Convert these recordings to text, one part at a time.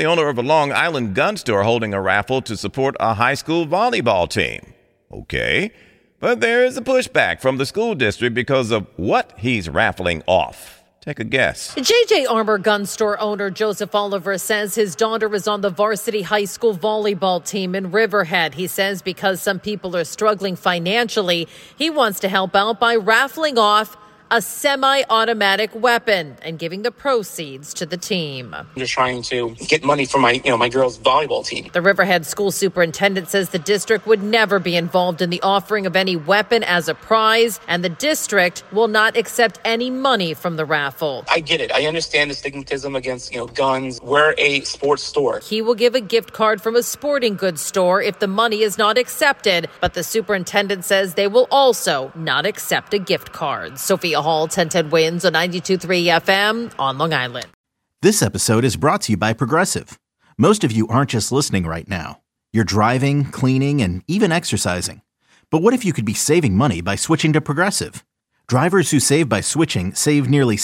the owner of a Long Island gun store holding a raffle to support a high school volleyball team. Okay, but there is a pushback from the school district because of what he's raffling off. Take a guess. J.J. Armour gun store owner Joseph Oliver says his daughter is on the varsity high school volleyball team in Riverhead. He says because some people are struggling financially, he wants to help out by raffling off a semi-automatic weapon and giving the proceeds to the team. I'm just trying to get money for my girls' volleyball team. The Riverhead school superintendent says the district would never be involved in the offering of any weapon as a prize, and the district will not accept any money from the raffle. I get it. I understand the stigmatism against, guns. We're a sports store. He will give a gift card from a sporting goods store if the money is not accepted, but the superintendent says they will also not accept a gift card. Sophia Hall, 1010 Wins on 92.3 FM on Long Island. This episode is brought to you by Progressive. Most of you aren't just listening right now. You're driving, cleaning, and even exercising. But what if you could be saving money by switching to Progressive? Drivers who save by switching save nearly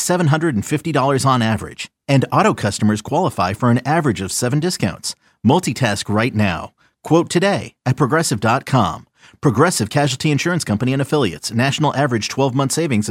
$750 on average. And auto customers qualify for an average of 7 discounts. Multitask right now. Quote today at Progressive.com. Progressive Casualty Insurance Company and Affiliates. National average 12-month savings of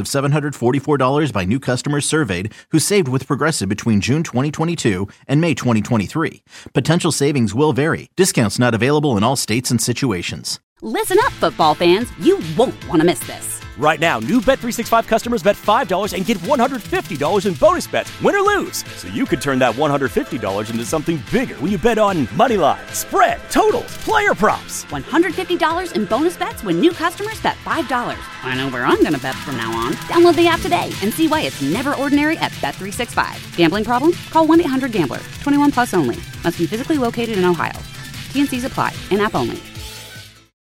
$744 by new customers surveyed who saved with Progressive between June 2022 and May 2023. Potential savings will vary. Discounts not available in all states and situations. Listen up, football fans. You won't want to miss this. Right now, new Bet365 customers bet $5 and get $150 in bonus bets, win or lose. So you could turn that $150 into something bigger when you bet on moneyline, spread, totals, player props. $150 in bonus bets when new customers bet $5. I know where I'm going to bet from now on. Download the app today and see why it's never ordinary at Bet365. Gambling problem? Call 1-800-GAMBLER. 21 plus only. Must be physically located in Ohio. T&Cs apply. In-app only.